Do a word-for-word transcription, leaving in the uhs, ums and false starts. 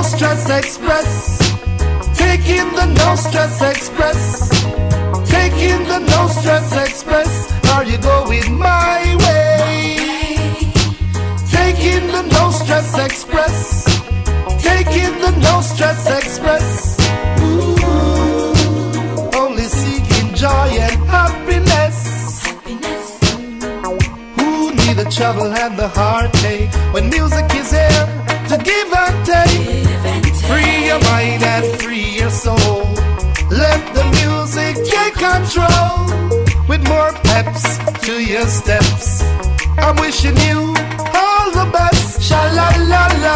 Stress Express. Taking the No Stress Express. Taking the No Stress Express. Are you going my way? Taking the No Stress Express. Taking the No Stress Express. Ooh, only seeking joy and happiness. Who need the trouble and the heartache when music is here to give and take? Free your mind and free your soul. Let the music take control. With more peps to your steps, I'm wishing you